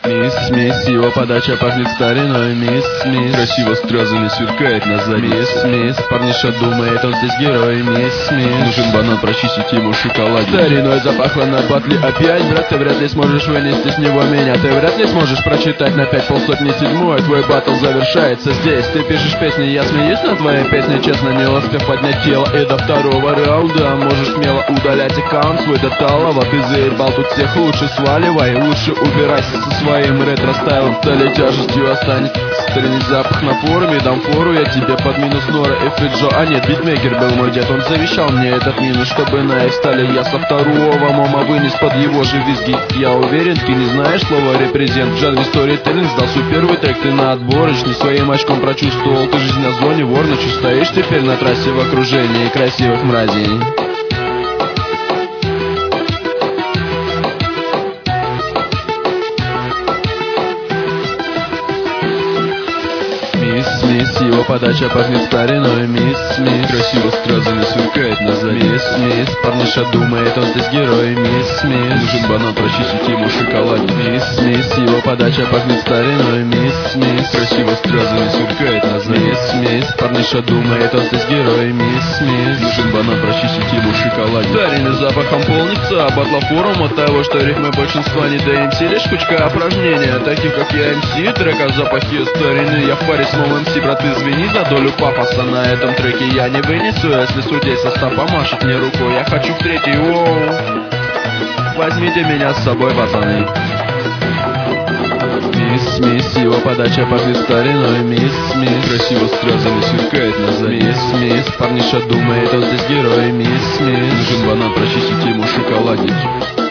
Мисс, его подача пахнет стариной. Мисс, красиво стразами сверкает на заднице. Мисс, парниша думает, он здесь герой. Мисс, нужен банан, прочистить ему шоколад. Стариной запахло на батле опять. Брат, ты вряд ли сможешь вынести с него меня. Ты вряд ли сможешь прочитать на 5 полсотни седьмой. Твой батл завершается здесь. Ты пишешь песни, я смеюсь на твоей песне. Честно, не успев поднять тело. И до второго раунда можешь смело удалять аккаунт свой до талого. Ты заебал тут всех, лучше сваливай. Лучше убирайся со своим ретро-стайлом. В столе тяжестью останется старинный запах на форуме. Дам фору я тебе под минус Нора Джо. А нет, битмейкер был мой дед. Он завещал мне этот минус, чтобы на их стале я со второго мома вынес под его же визги. Я уверен, ты не знаешь слова репрезент. В жанре сторителлинг сдал свой первый трек. Ты на отборочный своим очком прочувствовал. Ты жизнь на зоне, вор ночью стоишь теперь на трассе в окружении красивых мразей. Мисс, его подача пахнет стариной. Мисс, красиво стразами сверкает на заднице. Мисс, парниша думает, он здесь герой. Мисс, нужен банан, прочистить ему шоколад. Мисс, его подача пахнет стариной. Мисс, красиво стразами сверкает на заднице. Мисс, парниша думает, он здесь герой. Мисс, нужен банан, прочистить ему шоколад. Старинный запахом полнится, батла форум от того, что рифмы большинства не ДМС. Лишь кучка упражнения, таких как я МС. Трека запахи старины, я в паре с новым МС. Брат, извини за долю пафоса на этом треке я не вынесу. Если судей состав помашет мне рукой, я хочу в третий. Воу. Возьмите меня с собой, пацаны. Мисс, его подача пахнет стариной. Мисс, красиво стразами сверкает на заднице. Мисс, парниша думает, он здесь герой. Мисс, нужен банан, прочистить ему шоколадничек.